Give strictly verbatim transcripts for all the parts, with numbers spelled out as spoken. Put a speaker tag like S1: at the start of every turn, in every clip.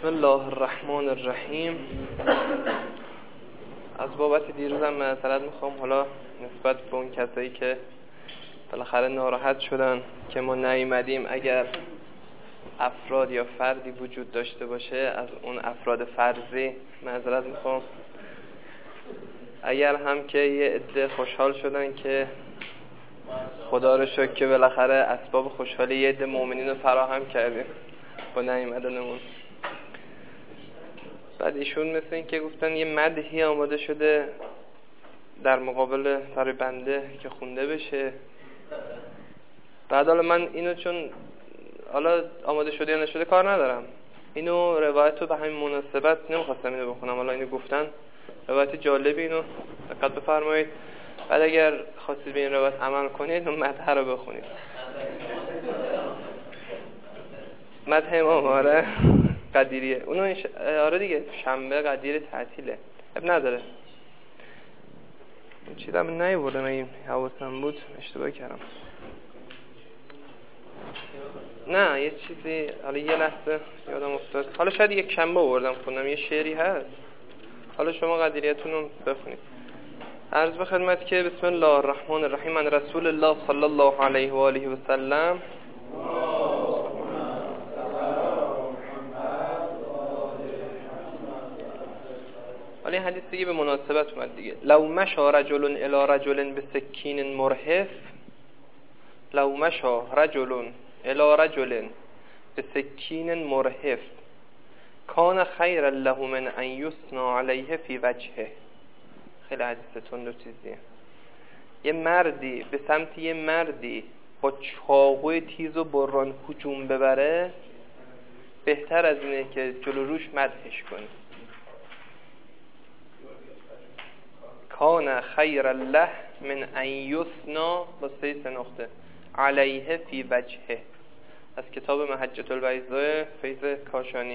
S1: بسم الله الرحمن الرحیم. از بابت دیروزم معذرت میخوام، حالا نسبت به اون کسایی که بالاخره ناراحت شدن که ما نیومدیم، اگر افراد یا فردی وجود داشته باشه از اون افراد فرضی معذرت میخوام. اگر هم که یه عده خوشحال شدن که خدا رو شکر که بالاخره اسباب خوشحالی یه عده مؤمنین رو فراهم کردیم با نیومدنمون. بعد ایشون مثل این که گفتن یه مدحی آماده شده در مقابل برای بنده که خونده بشه. بعد حالا من اینو چون حالا آماده شده یا نشده کار ندارم، اینو روایت رو به همین مناسبت نمیخواستم اینو بخونم، حالا اینو گفتن روایت جالبی، اینو دقت بفرمایید. بعد اگر خواستید به این روایت عمل کنید اون مدح رو بخونید. مدح امام آره قدیریه اونو ش... آره دیگه شنبه قدیر تعطیله، اب نداره. این چیزم نیوردم، این حواسم بود اشتباه کردم. نه یه چیزی حالا یه لحظه یادم افتاد، حالا شاید یک شنبه آوردم خوندم، یه شعری هست، حالا شما قدیریتون رو بخونید. عرض به خدمت که بسم الله الرحمن الرحیم. من رسول الله صلی الله علیه و آله و سلم ولی حدیث دیگه به مناسبت اومد دیگه. لو مشا رجل الی رجل بسکین مرهف، لو مشا رجل الی رجل بسکین مرهف کان خیر له من ان یثنى علیه فی وجهه. خیلی حدیث تند و چیزیه. یه مردی به سمت یه مردی با چاقوی تیز و بران هجوم ببره، بهتر از اینه که جلو روش مدحش کنی. کان خیر له من ان یثنى با سه نقطه علیه فی وجهه، از کتاب محجة البیضاء فیض کاشانی.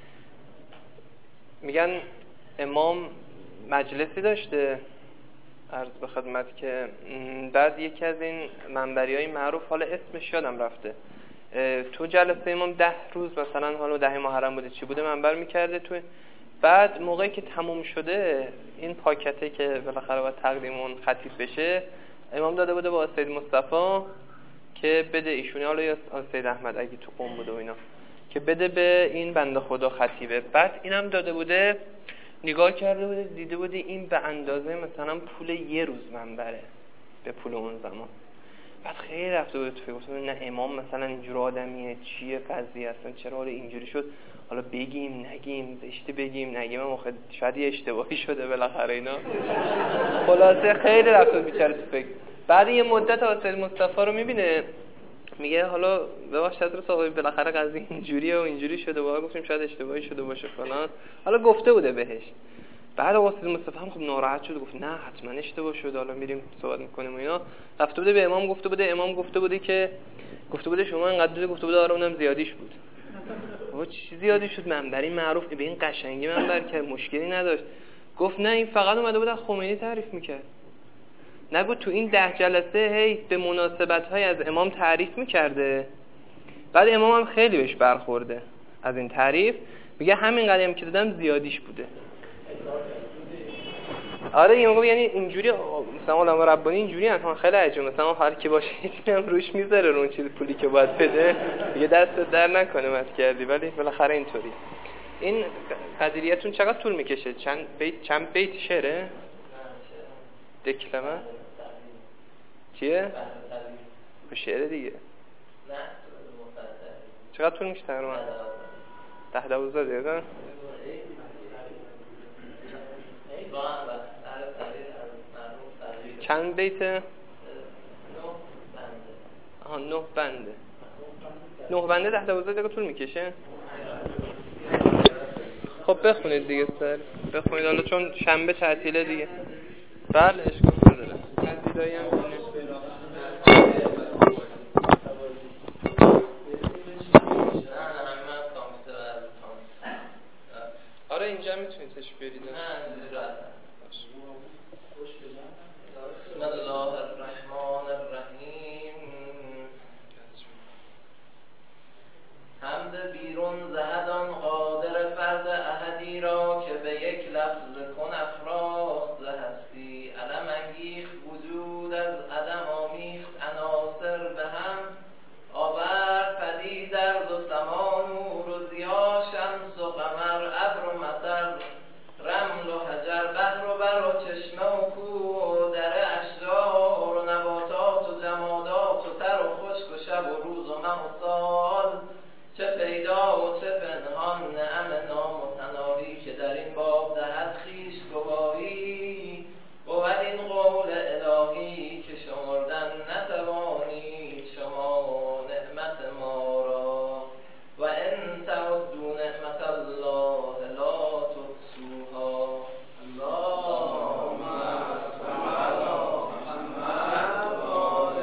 S1: میگن امام مجلسی داشته عرض به خدمت که بعد یکی از این منبری های معروف، حالا اسمش یادم رفته، تو جلسه امام ده روز مثلا حالا ده محرم بوده چی بوده منبر میکرده تو. بعد موقعی که تموم شده این پاکته که بالاخره باید تقدیم اون خطیب بشه، امام داده بوده با سید مصطفی که بده ایشونی، حالا یا سید احمد اگه تو قم بوده و اینا، که بده به این بنده خدا خطیبه. بعد اینم داده بوده، نگاه کرده بوده دیده بوده این به اندازه مثلا پول یه روز منبره به پول اون زمان. بعد خیلی رفته بود تو فکر، گفتم نه امام مثلا اینجور آدمیه، چیه قضیه اصلا، چرا حالا اینجوری شد، حالا بگیم نگیم، زشته بگیم نگیم، اما شاید یه اشتباهی شده بالاخره اینا. خلاصه خیلی رفته بود بیچاره تو فکر. بعد یه مدت حضرت مصطفی رو میبینه، میگه حالا ببخشید حضرت آقای بالاخره قضیه اینجوریه و اینجوری شده، واقعا گفتیم شاید اشتباهی شده باشه فلان، حالا گفته بوده بهش. بعد حضرت مصطفی هم خب ناراحت شد، گفت نه حتما اشتباه شده، حالا میریم صحبت میکنیم و اینا. رفته بوده به امام گفته بوده، امام گفته بوده که گفته بوده شما اینقدر گفته بوده، آره اونم زیادیش بود. و چی زیادی شد؟ منبری معروف به این قشنگی منبر که مشکلی نداشت. گفت نه این فقط اومده بود از خمینی تعریف میکرد. نگو تو این ده جلسه هی به مناسبت‌های از امام تعریف میکرده. بعد امام هم خیلی بهش برخورده از این تعریف، میگه همین قدیم که دادم زیادیش بوده. آره این موقع یعنی اینجوری مثلا علما ربانی اینجوری ان، خیلی عجیبه، مثلا هر کی باشه هم روش میذاره رو اون چیز پولی که باید بده، دیگه دست در نکنه مت کردی، ولی بالاخره اینطوری. این قدریتون چقدر طول میکشه؟ چند بیت چند بیت شعره؟ دکلمه چیه؟ به شعر دیگه. چقدر طول میشه تقریبا؟ ده دوازده دقیقه. چند بیته؟ آها نه بنده. نه بنده ده دوازده دقیقه طول میکشه. خب بخونید دیگه سر بخونید، حالا چون شنبه تعطیله دیگه. بله اشکال نداره. قضیه‌ای هم اینه. آره اینجا میتونید تش برید. بسم الله الرحمن الرحیم. حمد بیرون زهدان قادر
S2: یک لفظ کن افراخت ز هستی، علم انگیخت وجود از عدم آمیخت، عناصر به هم آورد پدید در دو سما، نور و ضیا شمس و قمر، ابر و مطر، رمل و حجر، بحر و بر و چشمه و کوه و دره، اشجار و نباتات و جمادات و تر و خشک و شب و روز و مه و سال، چه پیدا و چه پنهان نعم نامتناهی که در این باب دهد خویش گواهی، بود این قول الهی که شمردن نتوانید شما نعمت ما را، و ان تعدوا نعمت الله لا تحصوها. اللهم صل علی محمد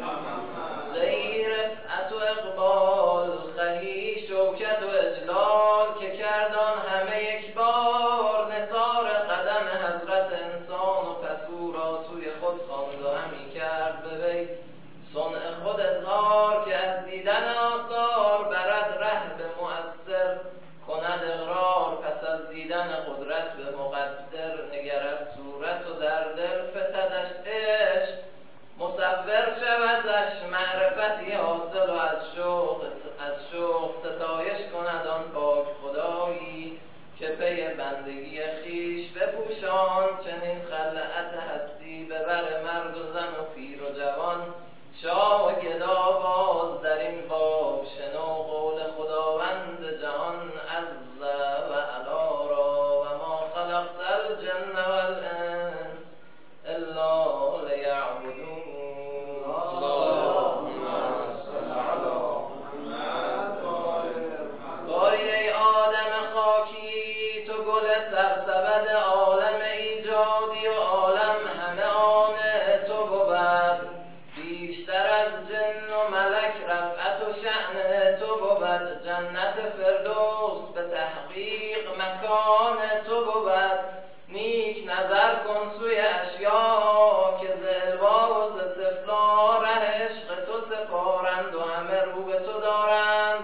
S2: زهی رفعت و اقبال، خهی شوکت و اجلال، که کردان همه یک بار نثار قدم حضرت انسان و پسو را سوی خود خواند و همی کرد به وی صنع خود اظهار، که از دیدن آثار برد ره به مؤثر، کند اقرار پس از دیدن قدرت به مقدر، نگرد صورت و در دل فتدش عشق، مصور شودش معرفتی حاصل، و از شوق از شوق ستایش کند آن پاک خدایی، که پی بندگی خیش بپوشان چنین خلعت هستی، به بر مرد و زن و پیر و جوان، شاه و گدا باز در این باب شنو قول خداوند جهان عز و علا را، و ما خلقت الجن والانس الا لیعبدون. اللهم صل علی محمد. باری ای آدم خاکی، تو گل سرسبد عالم ایجادی و عالم همه آن تو بود، بیشتر از جن و ملک رفعت و شأن تو بود، جنت فردوس به تحقیق مکان تو بود، نیک نظر کن سوی اشیا، که ز الوا و ز سفلا ره عشق تو سپارند و همه رو به تو دارند،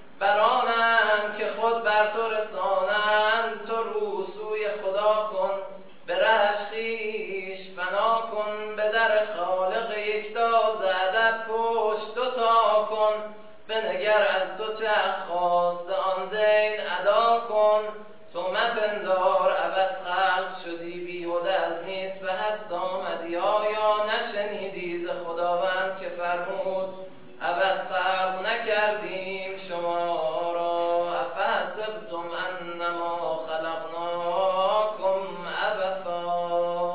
S2: برانند که خود بر تو رسانند، تو رو سوی خدا کن به رهش خویش فنا کن، به در خالق یکتا ز ادب پشت دو تا کن، بنگر از تو چه خواست آن دین ادا کن، تو مپندار عبث خلق شدی بیهوده از نیست به هست آمدی، آیا نشنیدی ز خداوند که فرمود عبث خلق نکردیم شما را، افحسبتم انما خلقناکم عبثا.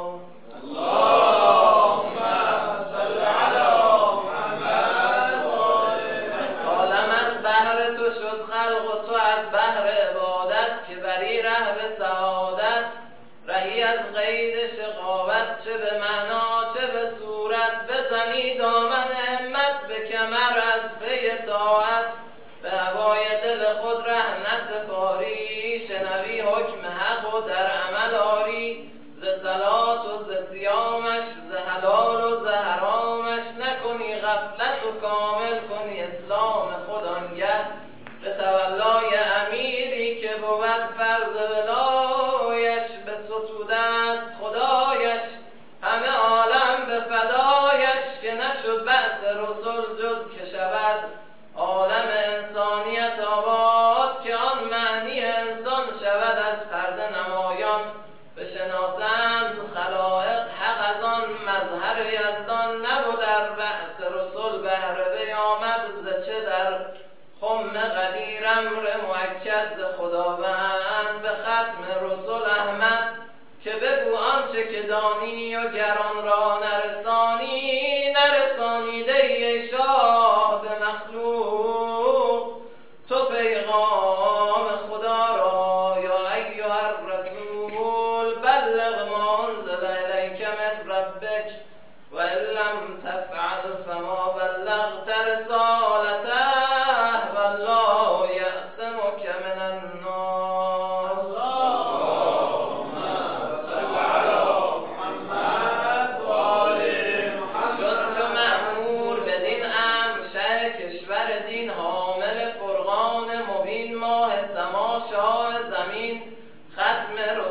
S2: اللهم صل علی محمد. عالم از بحر تو شد خلق و تو از بحر عبادت، که بری ره به سعادت، رهی از قید شقاوت، چه به معنا چه به صورت، بزنی دامن همت به کمر از پی طاعت، به هوای دل خود ره نسپاری، شنوی حکم حق و در عمل آری، ز صلات و ز صیامش، ز حلال و ز حرامش، نکنی غفلت و کامل کنی اسلام خود آنگه، به تولای امیری که بود فرض ولایش، به ستودن خدایش همه عالم به فدایش، که نشد بعث رسول جز که شود عالم انسانیت آباد، که آن معنی انسان شود از پرده نمایان، بشناسند خلائق حق از آن مظهر یزدان، نبود در بعث رسول بهره بیامد، ز چه در خم قدیر امر مؤکد ز خداوند، به ختم رسول احمد که بگو آنچه که دانی، و گران را نرسانی نرسانیده ای شاه به مخلوق، تو پیغام خدا را یا ایها الرسول بلغ ما انزل الیک من ربک، و ان لم تفعل فما بلغت رسالته، والله یعصمک من الناس. اللهم صل علی محمد و آل محمد. شد تو مأمور بدین امر شه کشور دین، حامل فرقان مبین، ماه سما شاه زمین، ختم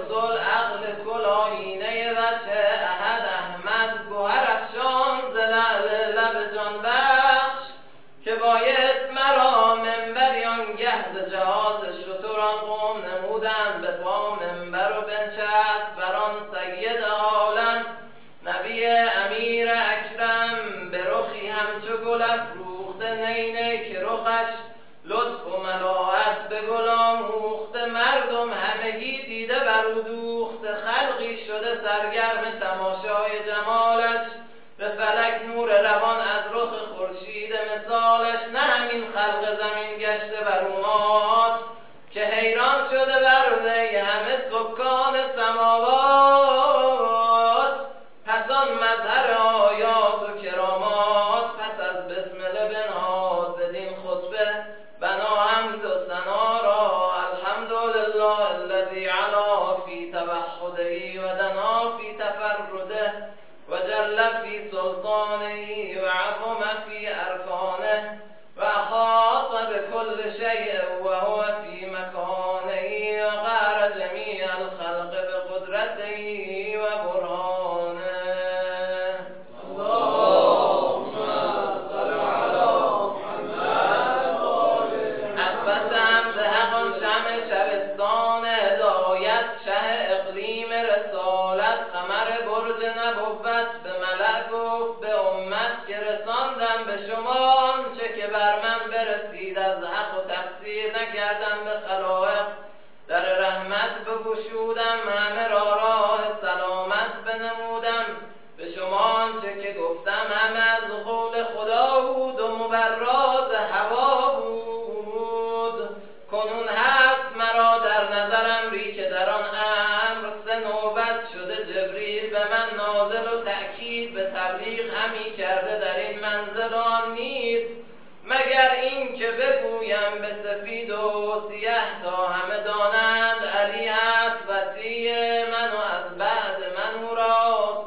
S2: ز جهاز شتران قوم نمودند به پا منبر و بنشست بران سید عالم نبی امیر اکرم به رخی همچو گل افروخته نی نی که رخش لطف و ملاحت به گل آموخته مردم همگی دیده بر او دوخته خلقی شده سرگرم تماشای جمالش به فلک نور روان از رخ خورشید مثالش نه همین خلق زمین گشته بر او مات که حیران شده بر وی همه سکان سماوات پس آن مظهر آیات و کرامات پس از بسمله بنهاد بدین خطبه بنا حمد و ثنا را الحمدلله الذی علا فی توحده و دنا فی تفرده و جل فی سلطانه و عظم فی ارکانه و احاط بكل شیء و هو فی مکانه و قهر جمیع الخلق بقدرته و برهانه. اللهم صل علی محمد اثبت حمد حقان شمع شبستان هدایت شه اقلیم رسالت قمر برج نبوت به ملک گفت به امت که رساندم به شما آنچه که بر من برسید از حق و تقصیر نکردم به خلایق در رحمت بگشودم همه را راه سلامت بنمودم به شما آنچه که گفتم همه از قول خدا بود و مبراز هوا بود کنون هست مرا در نظرم ری که در آن امر سه نوبت شده جبریل به من نازل و تأکید به تبلیغ همی کرده در این منزل آن نیست مگر این که بگویم به سفید و سیه تا همه دانند علی هست وصی من و از بعد من او راست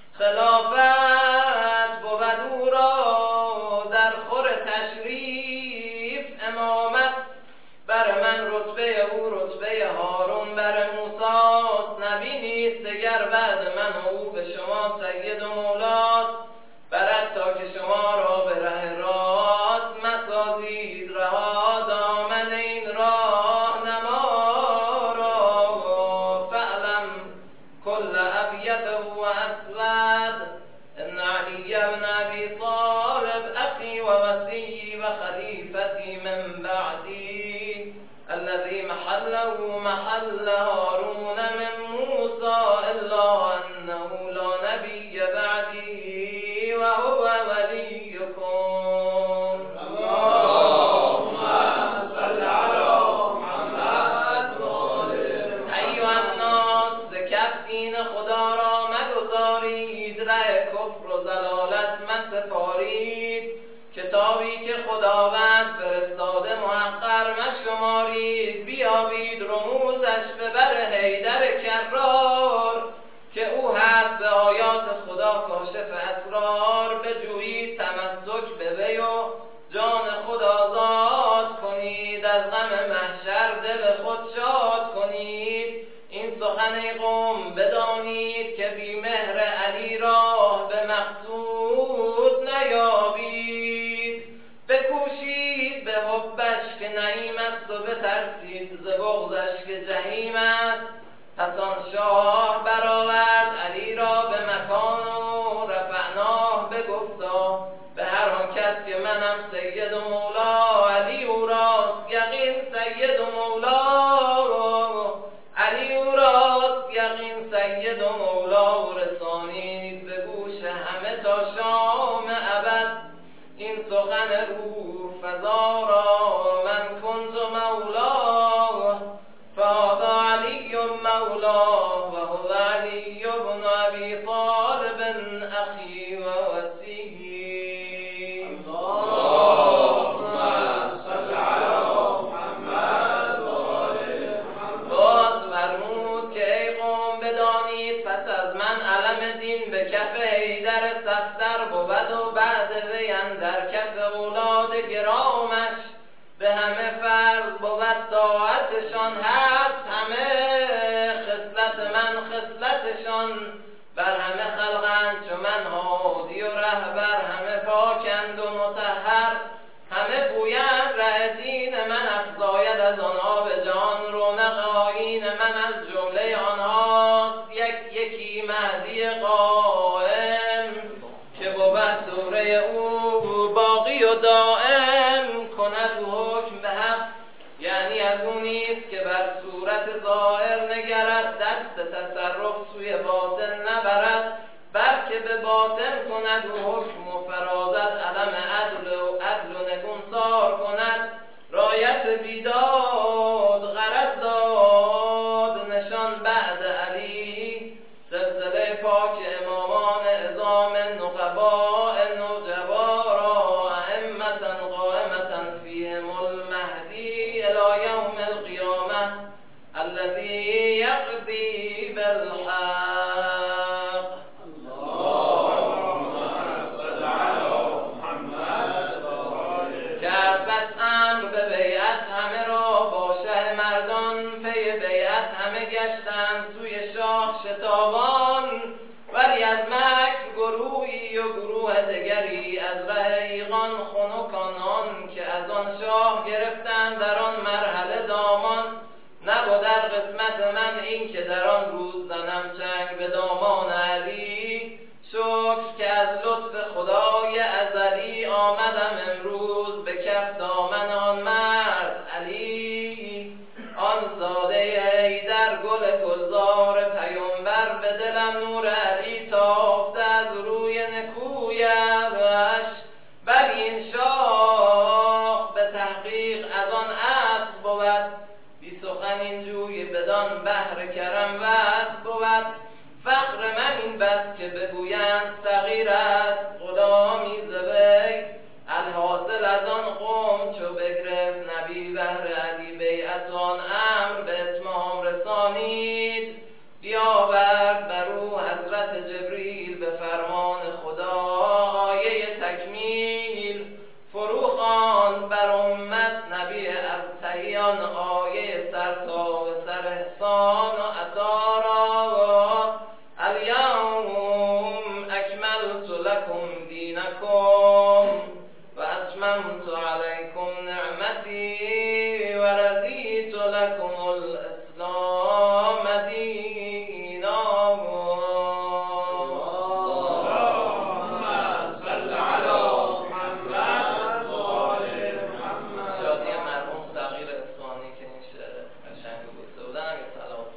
S2: خلافت بود او را در خور تشریف امامت بر من رتبه او رتبه هارون بر موساست نبی نیست دگر بعد من و او به شما سید و مولاست برد تا که شما را به ره راست مسازید رها دامن این راه نما را فعلم کل ابیته و اسود ان علی بن ابی طالب اخی و وصی و خلیفتی من بعدی الذي محله محل هارون من موسى الا انه لا نبي بعدي وهو وليكم. اللهم صل على محمد ایها الناس ز کف دین خدا را مگذارید ره کفر و ضلالت مسپارید کتابی که خداوند فرستاده محقر مشمارید بیابید رموزش به بر حیدر کرار که او هست به آیات خدا کاشف اسرار بجویید تمسک به وی و جان خود آزاد کنید از غم محشر دل خود شاد کنید این سخن قوم بدانید که بی مهر علی راه به مقصود نیابید بکوشید به حبش که نعیم است و بترسید ز بغضش که جحیم است پس آن شاه برآورد علی را به مکان و رفعناه بگفتا به هر آن کس که منم سید و مولا علی او راست یقین سید و مولا علی او راست یقین سید و مولا و رسانید به گوش همه تا شام ابد این سخن روح فزا را من کنت مولا فهذا علی مولا و هو علی بن ابی طالب اخی و وصی. اللهم صل علی محمد و آل محمد. باز فرمود که ای قوم بدانید پس از من علم دین به کف حیدر صفدر بود و بعد وی اندر کف اولاد گرامش به همه فرض بود طاعتشان هست همه خصلت من خصلتشان بر همه خلقند چو من هادی و رهبر همه پاکند و مطهر همه پویند ره دین من افزاید از آنها به جهان رونق آیین من از جمله آنهاست. یک یکی مهدی قائم که بود دوره او باقی و دائم، کند و حکم به حق یعنی از اون نیست که بر صورت ظاهر نگرد، دست تصرف سوی باطن نبرد، بلکه به باطن کند و حکم و فرازد علم عدل و عدل و نگونسار کند، رایت بیداد غرض داد نشان بعد علی، سلسله پاک امامان عظام نقباء نجبا را ائمة قائمة فیهم المهدی الی یوم القیامه الذی یقضی بالحق. گشتن سوی شاه شتابان، ولی از مکر گروهی و گروه دگری از ره ایقان خنکانان که از آن شاه گرفتن در آن مرحله دامان. نبود در قسمت من این که در آن روز زنم چنگ به دامان علی، شکر که از لطف خدای ازلی آمدم امروز به کف دامن آن مرد علی. آن زاده ایدر گل گلزار پیامبر به دلم نور علی تافته از روی نکویش، ولی این شاخ به تحقیق از آن اصل بود، بی سخن این جوی بدان بحر کرم وصل بود. فخر من این بس که بگویند صغیر است غلامی زبی، الحاصل از آن قوم چو بگرفت نبی بهر علی بیعت آن امر به اتمام رسانید، بیاورد بر او حضرت جبریل به فرمان خدا آیه تکمیل، فرو خواند بر امت نبی ابتهیان آیه سر تا به سر احسان و عطا را، الیوم اکملت لکم دینکم و اتممت علیکم نعمتی و رضیت لکم الاسلام دینا. اللهم صل علی محمد و آل محمد. شادی مرحوم صغیر اصفهانی که این شعر قشنگ گفته بودن هم یه سلام.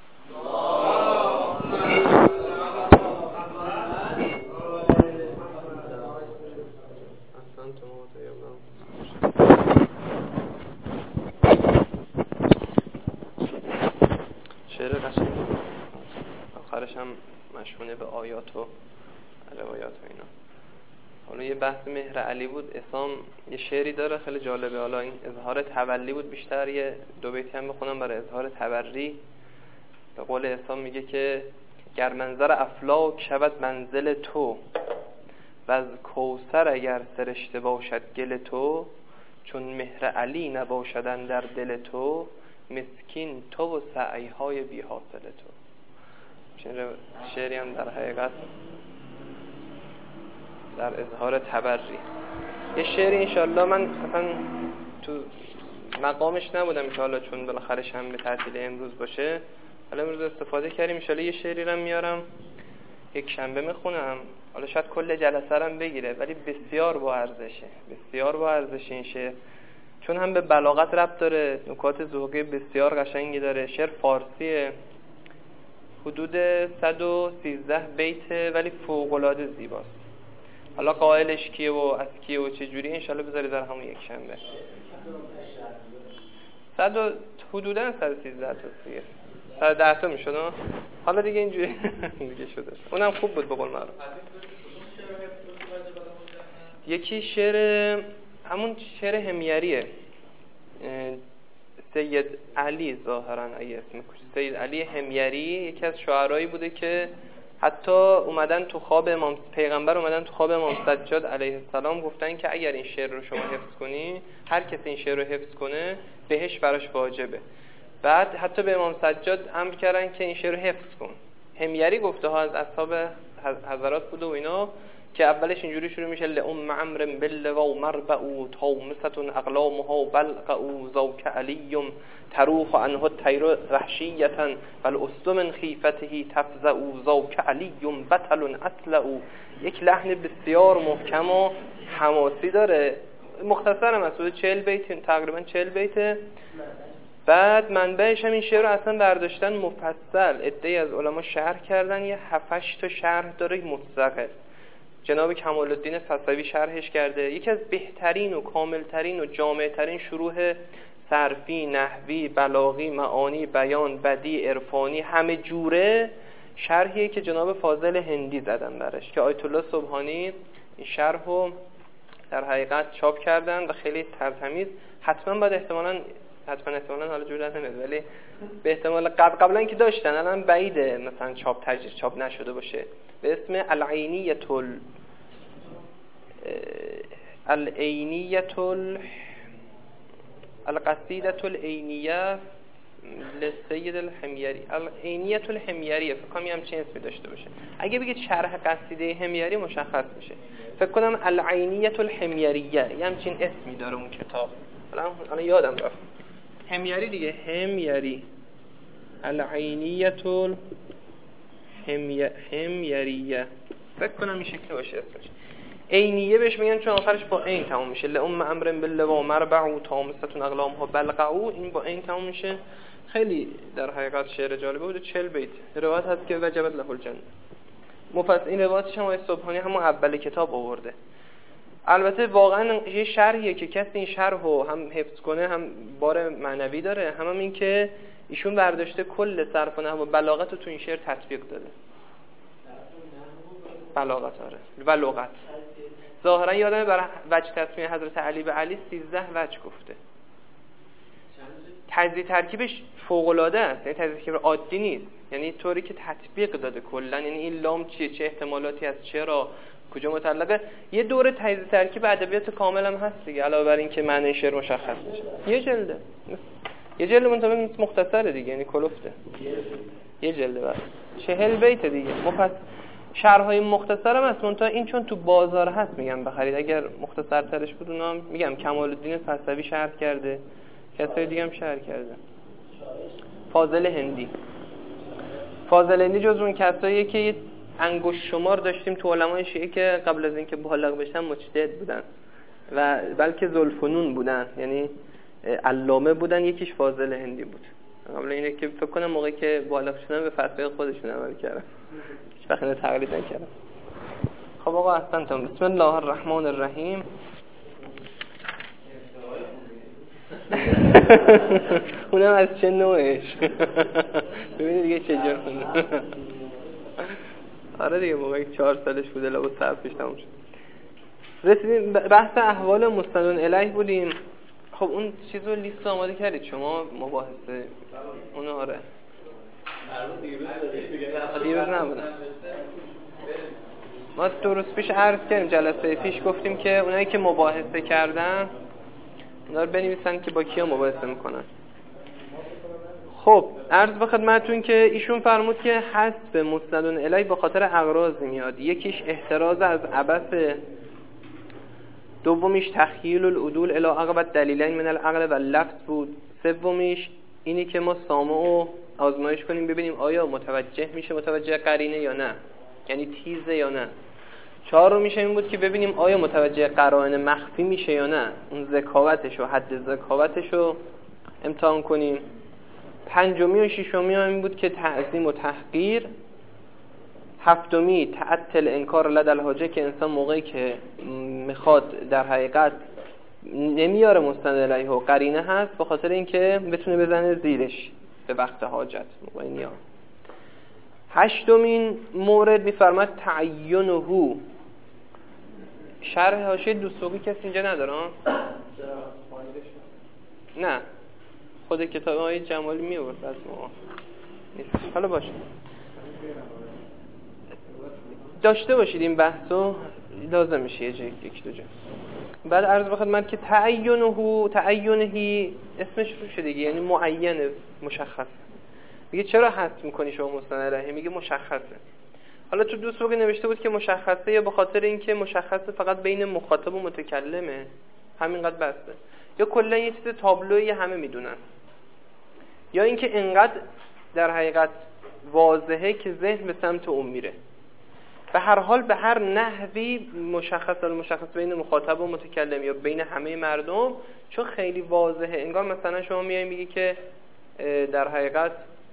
S1: شعر قشنگ آخرش هم مشهونه به آیات و روایات و اینا. حالا یه بحث مهر علی بود. اسام یه شعری داره خیلی جالبه، حالا این اظهار تولی بود بیشتر، یه دو بیتی هم بخونم برای اظهار تبری. به قول اسام میگه که گر منظر افلاک شود منزل تو، و از کوثر اگر سرشته باشد گل تو، چون مهر علی نباشدن در دل تو، مسکین تو و سعیهای بی حاصل تو. شعری هم در حقیقت در اظهار تبری. یه شعری انشالله من اصلا تو مقامش نبودم انشالله، چون بالاخره شنبه تعطیل امروز باشه، حالا امروز استفاده کردیم انشالله یه شعری رو میارم یک شنبه میخونم، حالا شاید کل جلسه رو بگیره، ولی بسیار با ارزشه، بسیار با ارزشه این شعر، چون هم به بلاغت ربط داره، نکات ذوقی بسیار قشنگی داره. شعر فارسیه، حدود صد و سیزده بیت، ولی فوق‌العاده زیباست. حالا قائلش کیه و از کیه و چه جوری انشالله بذاری در همون یک شنبه. صد و حدوداً صد و سیزده تا دیگه، صد و ده تا میشد. حالا دیگه اینجوری دیگه شده. اونم خوب بود به قول معروف. یکی شعر همون شعر حمیریه، سید علی ظاهراً اگه اسمش سید علی حمیری یکی از شاعرایی بوده که حتی اومدن تو خواب امام پیغمبر اومدن تو خواب امام سجاد علیه السلام گفتن که اگر این شعر رو شما حفظ کنی، هر کسی این شعر رو حفظ کنه بهش براش واجبه. بعد حتی به امام سجاد امر کردن که این شعر رو حفظ کن. حمیری گفته ها از اصحاب حضرات بوده و اینا که اولش اینجوری شروع میشه لأم عمرو باللوا و مربع طامسة اقلامها بلقع ذاک علیم تروح عنه الطیر وحشیة والاسد من خیفته تفزع ذاک علیم بطل اطلع. یک لحن بسیار محکم و حماسی داره. مختصرم از حدود چهل بیت، تقریبا چهل بیت. بعد منبعش هم این شعر رو اصلا برداشتن مفصل، عده‌ای از علما شرح کردن، یه هفتش تا شرح داره مستقل. جناب کمال الدین فصوی شرحش کرده. یکی از بهترین و کاملترین و جامعترین شروح صرفی، نحوی، بلاغی، معانی، بیان، بدیع، عرفانی همه جوره شرحیه که جناب فاضل هندی زدن برش که آیت الله سبحانی این شرح رو در حقیقت چاپ کردن و خیلی ترتمیز. حتما باید احتمالاً حتما احتمالاً حالا جور در نمیاد، ولی به احتمال قبل قبلا که داشتن الان بعیده مثلا چاپ تجدید چاپ نشده باشه. به اسم العینیه ال العینیه ال القصیده العینیه لسید الحمیری العینیه الحمیریه فکر کنم همچین اسمی داشته باشه. اگه بگید شرح قصیده حمیری مشخص میشه. فکر کنم العینیه الحمیریه یه همچین اسمی داره اون کتاب. الان الان یادم رفت. حمیری دیگه، حمیری العینیه الحمیریه فکر کنم این شکلی باشه اسمش. عینیه بهش میگن چون آخرش با عین تموم میشه. لأم امر باللوا مربع و طامسة اقلامها بلقع، این با عین تموم میشه. خیلی در حقیقت شعر جالبه بود. چهل بیت روایت هست که وجبت له الجنه. مفصل این روایتش هم آقای سبحانی همون اول کتاب آورده. البته واقعا یه شرحیه که کسی این شرح رو هم حفظ کنه هم بار معنوی داره، هم, هم این که ایشون برداشته کل صرف و نحو و بلاغت رو تو این شعر تطبیق داده. بلاغت آره و لغت. ظاهرا یادمه برای وجه تسمیه حضرت علی به علی سیزده وجه گفته. تجزیه ترکیبش فوق العاده است، یعنی تجزیه ترکیب عادی نیست، یعنی طوری که تطبیق داده کلا، یعنی این لام چیه، چه احتمالاتی از چرا، کجا متعلقه. یه دوره تجزیه ترکیب ادبیات کامل هم هست دیگه، علاوه بر این که معنی شعر مشخص میشه. یه جلده یه جلد منطقه مختصره دیگه، یعنی کلفته یه جلده بعد چهل بیت دیگه. مفصل شرح‌های مختصرم هست، منتها این چون تو بازار هست میگم بخرید. اگر مختصرترش بود اونا میگم کمال الدین فصوی شرح کرده، کسای دیگه هم شرح کرده. فاضل هندی فاضل هندی جز اون کساییه که یه انگشت شمار داشتیم تو علمای شیعه که قبل از اینکه بالغ بشن مجتهد بودن و بلکه ذوالفنون بودن، یعنی علامه بودن. یکیش فاضل هندی بود. قبل اینه که فکر کنم موقعی که بالغ شدن به فتوای خودشون عمل کردن، هیچ وقت تقلید نکردن. خب آقا احسنتم. بسم الله الرحمن الرحیم. اونم از چه نوعش ببینید دیگه چه جور خونده. آره دیگه موقعی چهار سالش بوده لابد صرفش تموم شد. رسیدیم بحث احوال مستندون الیه بودیم. خب اون چیزو لیست آماده کردید شما مباحثه اونو؟ آره دیروز نبودم. ما دو روز پیش عرض کردیم، جلسه پیش گفتیم که اونایی که مباحثه کردن اونا رو بنویسن که با کیا مباحثه میکنن. خب عرض به خدمتتون که ایشون فرمود که حذف مستندون الیه به خاطر اغراض میاد. یکیش احتراز از عبث، دومیش تخیل العدول الی اقرب دلیلین من العقل و اللفظ بود، سومیش اینی که ما سامع رو آزمایش کنیم ببینیم آیا متوجه میشه متوجه قرینه یا نه، یعنی تیزه یا نه. چهارم میشه این بود که ببینیم آیا متوجه قرائن مخفی میشه یا نه، اون ذکاوتش و حد ذکاوتش رو امتحان کنیم. پنجمی و ششمی هم این بود که تعظیم و تحقیر. هفتمی تعطل انکار لدى الحاجه، که انسان موقعی که میخواد در حقیقت نمیاره مستند الیه و قرینه هست به خاطر اینکه بتونه بزنه زیرش به وقت حاجت موقع نیاز. هشتمین مورد میفرماد تعینه. شرح حاشیه دوستوقی کسی اینجا نداره؟ نه خود کتاب های جمالی میورد از ما نیست. حالا باشه داشته باشید این بحثو، لازم میشه یه جایی یک دو جا. بعد عرض بخواد من که تعینه تعینهی اسمش رو شده دیگه، یعنی معینه، مشخصه. میگه چرا حذف میکنی شما مستند الیه؟ میگه مشخصه. حالا تو دوست بگه نوشته بود که مشخصه، یا به خاطر اینکه مشخصه فقط بین مخاطب و متکلمه همینقدر بسته، یا کلا یه چیز تابلویی همه میدونن، یا اینکه انقدر در حقیقت واضحه که ذهن به سمت اون میره. به هر حال به هر نحوی مشخص مشخص بین مخاطب و متکلم یا بین همه مردم، چون خیلی واضحه. انگار مثلا شما میای میگی که در حقیقت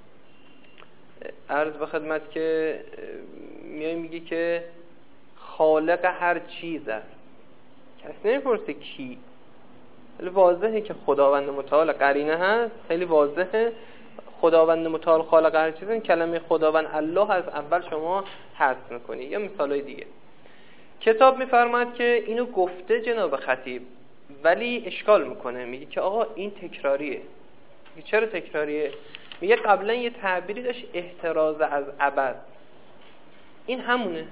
S1: عرض به خدمت که میای میگی که خالق هر چیز است، کسی نمیپرسه کی. خیلی واضحه که خداوند متعال قرینه هست، خیلی واضحه خداوند متعال خالق هر چیز. این کلمه خداوند الله از اول شما حذف میکنی. یا مثالای دیگه کتاب میفرماید که اینو گفته جناب خطیب، ولی اشکال میکنه، میگه که آقا این تکراریه. میگه چرا تکراریه؟ میگه قبلا یه تعبیری داشت احتراز از ابد، این همونه.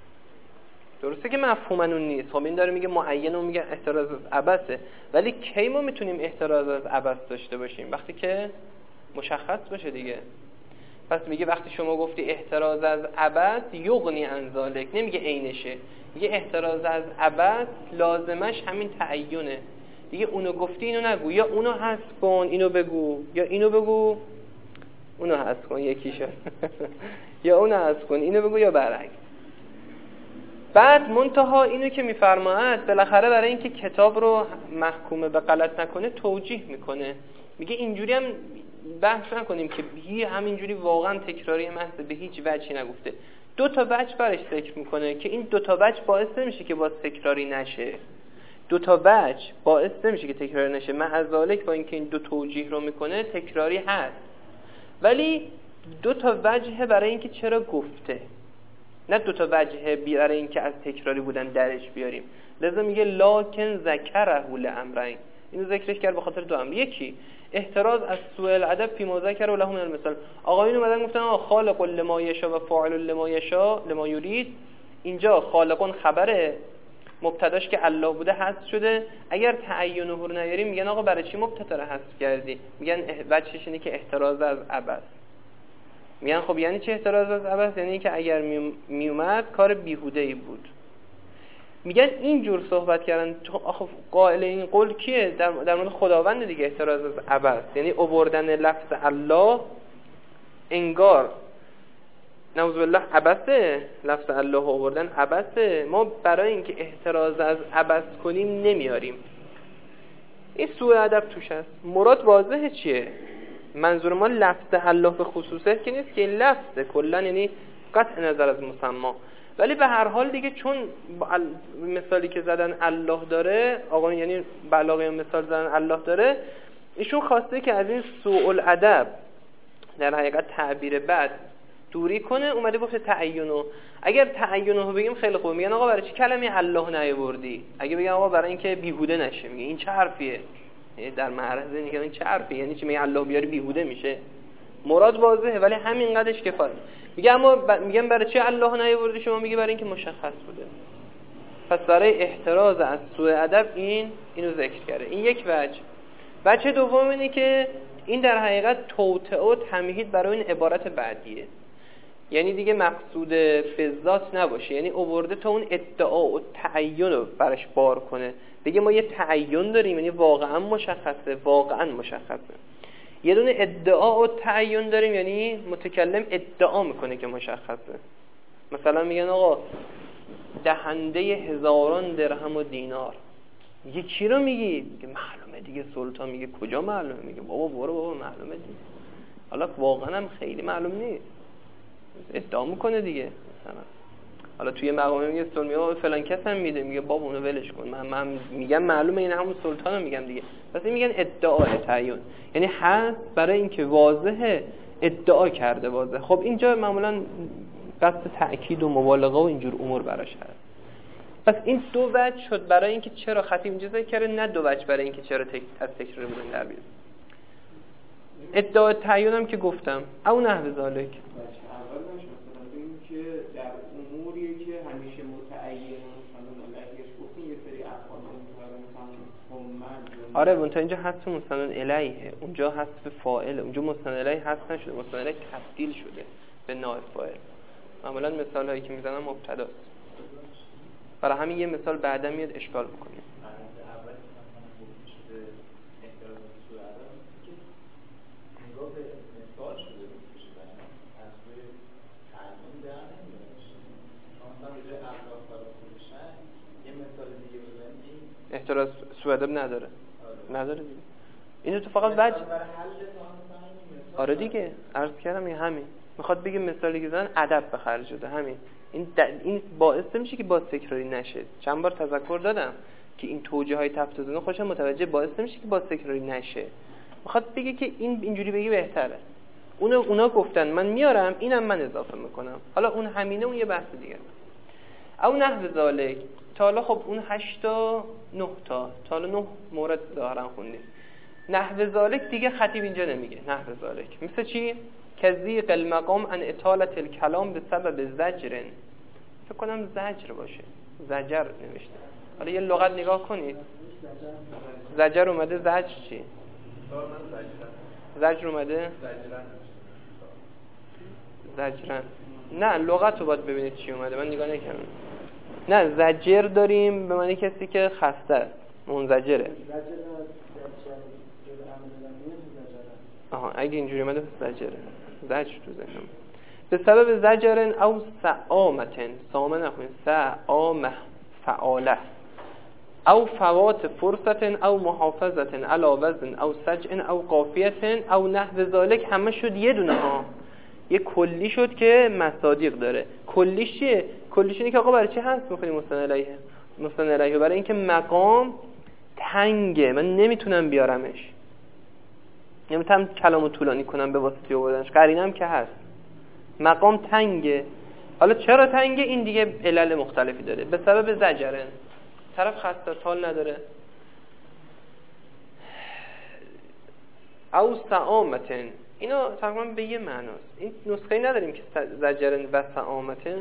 S1: درسته که مفهوماً اون نیست، خب این داره میگه معین و میگه احتراز از ابده، ولی کی ما میتونیم احتراز از ابد داشته باشیم؟ وقتی که مشخص باشه دیگه. پس میگه وقتی شما گفتی احتراز از ابد یغنی عن ذالک، نمیگه عینشه، میگه احتراز از ابد لازمش همین تعینه دیگه. اونو گفتی اینو نگو، یا اونو حذف کن اینو بگو، یا اینو بگو اونو حذف کن یکیشو یا اونو حذف کن اینو بگو، یا برعکس. بعد منتها اینو که میفرماید بالاخره برای اینکه کتاب رو محکوم به غلط نکنه توجیه میکنه، میگه اینجوری هم بحث نکنیم که بی همینجوری واقعا تکراری محض به هیچ وجهی نگفته. دو تا وجه برش ذکر میکنه که این دو تا وجه باعث نمیشه که باز تکراری نشه. دو تا وجه باعث نمیشه که تکراری نشه. معذالک با اینکه این دو توجیه رو میکنه تکراری هست، ولی دو تا وجه برای اینکه چرا گفته، نه دو تا وجه برای اینکه از تکراری بودن درش بیاریم. لذا میگه لاکن ذکره لامرین، اینو ذکرش کرد به خاطر دو امر. یکی احتراز از سوء الادب فی ما ذکر و له من المثال. آقایون اومدن گفتن آقا خالق لما یشاء و فاعل لما یشاء لما یرید، اینجا خالقون خبره، مبتداش که الله بوده حذف شده. اگر تعین و حر نیاریم میگن آقا برای چی مبتدا رو حذف کردی؟ میگن وجهش اینه که احتراز از عبث. میگن خب یعنی چه احتراز از عبث؟ یعنی که اگر میومد کار بیهوده‌ای بود. میگن اینجور صحبت کردن. آخه قائل این قول کیه؟ در, در مورد خداوند دیگه. احتراز از عبث یعنی آوردن لفظ الله، انگار نعوذ بالله عبثه، لفظ الله آوردن عبثه، ما برای اینکه احتراز از عبث کنیم نمیاریم. این سوء ادب توش هست. مراد واضحه چیه؟ منظور ما لفظ الله به خصوصه که نیست، که این لفظه کلا، یعنی قطع نظر از مسما. ولی به هر حال دیگه چون مثالی که زدن الله داره، آقا یعنی بلاغه مثال زدن الله داره، ایشون خواسته که از این سوء الادب در حقیقت تعبیر بد دوری کنه. اومده گفت تعینو. اگر تعینو بگیم خیلی خوبه. میگن آقا برای چی کلمه الله نیاوردی؟ اگه بگم آقا برای اینکه بیهوده نشه، میگه این چه حرفیه؟ در معرض اینه که این چه حرفیه؟ یعنی چی؟ میگه الله بیاری بیهوده میشه؟ مراد واضحه ولی همین قدرش کفایه. میگه اما ب... میگم برای چی الله نیاوردی؟ شما میگی برای اینکه مشخص بوده. پس برای احتراز از سوء ادب این اینو ذکر کرده. این یک وجه. وجه دوم اینه که این در حقیقت توطئه و تمهید برای این عبارت بعدیه. یعنی دیگه مقصود به ذات نباشه، یعنی آورده تا اون ادعا و تعین رو برش بار کنه، بگه ما یه تعین داریم، یعنی واقعا مشخصه، واقعا مشخصه. یه دونه ادعا و تعین داریم، یعنی متکلم ادعا میکنه که مشخصه. مثلا میگن آقا دهنده هزاران درهم و دینار. میگه کی رو میگی؟ میگه معلومه دیگه سلطان. میگه کجا معلومه؟ میگه بابا برو بابا معلومه دیگه. حالا واقعا هم خیلی معلوم نیست، ادعا میکنه دیگه. مثلا حالا توی مقامه میگه سلطان فلان کس هم میده، میگه بابا اونو ولش کن، من, من میگم معلومه این همون سلطانو میگم دیگه. پس این میگن ادعا تعین، یعنی هست برای اینکه واضحه، ادعا کرده واضح. خب اینجا معمولا قصد تأکید و مبالغه و اینجور امور براش هست. پس این دو وجه شد برای اینکه چرا خطیب اینجا ذکر کرده، نه دو وجه برای اینکه چرا تک... از تکرار بودن در بیاد. ادعا تعین هم که گفتم او نحو ذالک
S3: که در اموری که همیشه متعین مثلا علیهش گفتیم یه سری افعال مثلا هم.
S1: آره اون تا اینجا حذف مستند الیه، اونجا حذف فاعل، اونجا مستند الیه حذف نشده، مستند الیه تبدیل شده به نائب فاعل. معمولا مثال هایی که میزنم مبتداست، برای همین یه مثال بعدا میاد اشکال بکنیم. احتراز سوء نداره. نداره دیگه. اینو تو فقط وجه. آره دیگه عرض کردم این همین. میخواد بگه مثالی که زدن ادب به خرج داده همین. این د... این باعث نمیشه که باز تکراری نشه. چند بار تذکر دادم که این توجیه های تفتزونه خوشم متوجه باعث نمیشه که باز تکراری نشه. میخواد بگه که این اینجوری بگی بهتره. اونا اونا گفتن من میارم اینم من اضافه میکنم. حالا اون همینه اون یه بحث دیگه. او نحو ذالک تا حالا خب اون هشت تا نه تا تا حالا نه مورد ظاهرا خوندیم. نحو ذالک دیگه خطیب اینجا نمیگه. نحو ذالک مثل چی؟ کذیق المقام ان اطالت الکلام به سبب زجر. فکر کنم زجر باشه. زجر نوشته. حالا یه لغت نگاه کنید. زجر اومده زجر چی؟ زجر اومده زجرن. نه لغت رو باید ببینید چی اومده، من نگاه نکردم. نه زجر داریم به معنی کسی که خسته است، منزجره. آها اگه اینجوری اومده پس زجره. زجر تو ذهنم. به سبب زجرن او سعامتن، سامه نخونید، سعامه فعاله، او فوات فرصتن او محافظتن علا وزن او سجعن او قافیتن او نحو ذالک. همه شد یه دونه ها، یه کلی شد که مصادیق داره. کلیش چیه؟ کلیش اینه که آقا برای چی هست میخونیم مستند علیه؟ مستند علیه برای اینکه مقام تنگه، من نمیتونم بیارمش، نمیتونم کلامو طولانی کنم به واسطه آوردنش. قرینم که هست، مقام تنگه. حالا چرا تنگه؟ این دیگه علل مختلفی داره. به سبب زجرن، طرف خسته حال نداره. او سعامتن، اینا تقریبا به یه معناست. این نسخه‌ای نداریم که زجرن و سعامتن.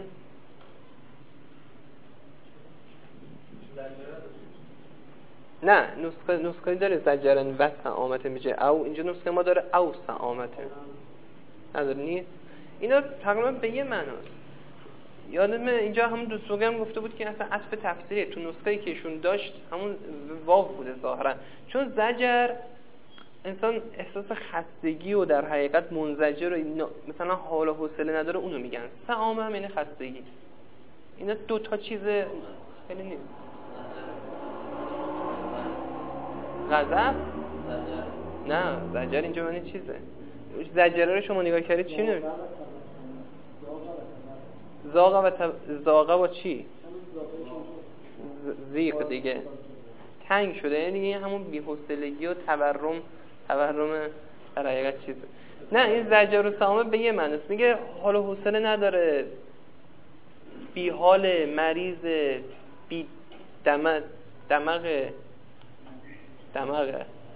S1: نه نسخه نسخه داره زجرن و سعامتن میشه او، اینجا نسخه ما داره او سعامتن نداره نیست. اینا تقریبا به یه معناست. یادمه اینجا همون دو سوگه هم گفته بود که اصلا عطف تفسیریه. تو نسخه‌ای که ایشون داشت همون واو بوده ظاهرا، چون زجر انسان احساس خستگی و در حقیقت منزجر و مثلا حال و حوصله نداره اونو میگن. سعامه هم یعنی خستگی. اینا دو تا چیز خیلی نیست. غضب؟ نه زجر اینجا معنی چیزه. زجره رو شما نگاه کردید چی نمیشه؟ زاغه و تب... زاغه و چی؟ زیق دیگه تنگ شده، یعنی همون بی‌حوصلگی و تورم تورم در حقیقت چیزه. نه این زجر و سامه به یه معنی است، میگه حال و حوصله نداره، بی حال، مریض، بی دماغ دماغ دماغ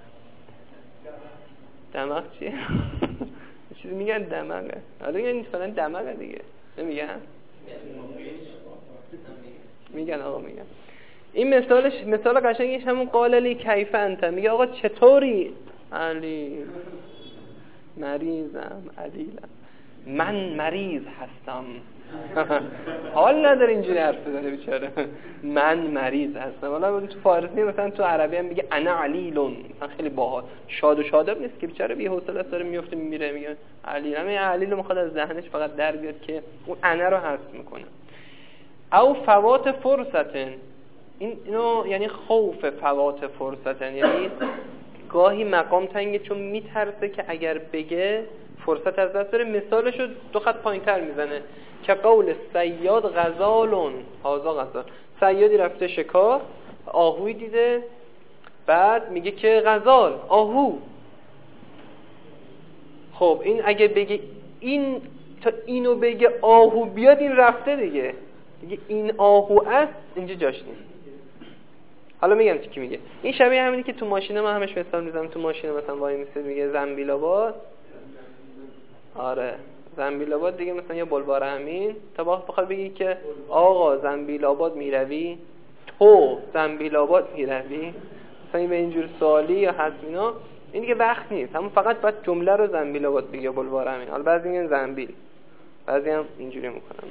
S1: دماغ چیه؟ چیزی میگن دماغه. حالا این فعلا دماغه دیگه نمیگن؟ میگن آقا میگن. این مثالش مثال قشنگش همون قال لی کیف انت، میگه آقا چطوری؟ علی مریضم، علیلم، من مریض هستم. حال نداره اینجوری حرف بزنه بیچاره. من مریض هستم. حالا تو فارسی مثلا تو عربی هم میگه انا علیلون، مثلا خیلی باحال، شاد و شاداب نیست که بیچاره بی حوصله است داره میفته میمیره، میگه علیلم. این علیل میخواد از ذهنش فقط در بیاد که اون انا رو حذف میکنه. او فوات فرصتن، این اینو یعنی خوف فوات فرصتن، یعنی گاهی مقام تنگه چون میترسه که اگر بگه فرصت از دست بره. مثالشو دو خط پایینتر میزنه که قول صیاد غزالون، هازا غزال، صیادی رفته شکار، آهوی دیده، بعد میگه که غزال، آهو. خب این اگه بگه این تا اینو بگه آهو بیاد، این رفته دیگه، دیگه این آهو است، اینجا جاش نیست. حالا میگم چی کی میگه. این شبیه همینی که تو ماشینه ما همش مثال میزنم، تو ماشینه مثلا وای میسه میگه زنبیل آباد. آره زنبیل آباد دیگه، مثلا یا بلوار امین. تا وقت بخواد بگی که آقا زنبیل آباد میروی، تو زنبیل آباد میروی، مثلا به اینجور سوالی یا حسمینا، این دیگه وقت نیست. همون فقط باید جمله رو زنبیل آباد بگی یا بلوار امین. حالا بعضی میگن زنبیل، بعضی هم اینجوری میکنن.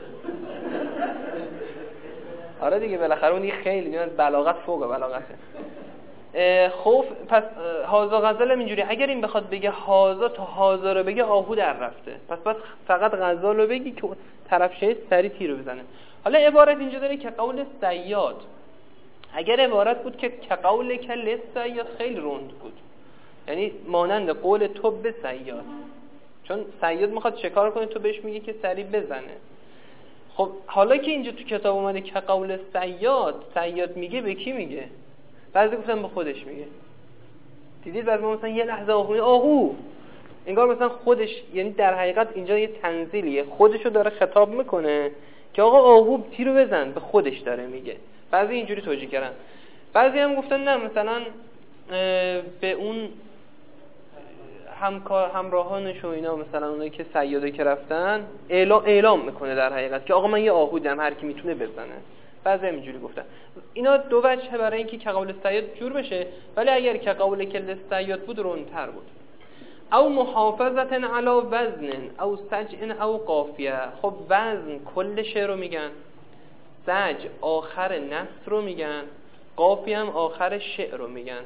S1: آره دیگه بالاخره اون دیگه خیلی دیگه بلاغت فوق بلاغته. خوف پس هازا غزل هم اینجوری، اگر این بخواد بگه هازا تا هازا رو بگه آهو در رفته، پس بس فقط غزل رو بگی که طرف شهید سری تیر بزنه. حالا عبارت اینجا داره که قول صیاد، اگر عبارت بود که که قول کل صیاد خیلی رند بود، یعنی مانند قول تو به صیاد، چون صیاد میخواد شکار کنه تو بهش میگی که سری بزنه. خب حالا که اینجا تو کتاب اومده که قول صیاد، صیاد میگه به کی میگه؟ بعضی گفتن به خودش میگه. دیدید بعضی مثلا یه لحظه آهو آهو انگار مثلا خودش، یعنی در حقیقت اینجا یه تنزیلیه، خودشو داره خطاب میکنه که آقا آهو تیرو بزن، به خودش داره میگه. بعضی اینجوری توجیه کردن. بعضی هم گفتن نه، مثلا به اون همکار همراهانش و اینا، مثلا اونایی که صیاده که رفتن اعلام اعلام میکنه در حقیقت که آقا من یه آهودم، هر کی میتونه بزنه. بعضی هم اینجوری گفتن. اینا دو وجه برای اینکه که قول صیاد جور بشه، ولی اگر که قول کل صیاد بود رونتر بود. او محافظت علی وزن او سجع او قافیه. خب وزن کل شعر رو میگن، سج آخر نثر رو میگن، قافیه هم آخر شعر رو میگن.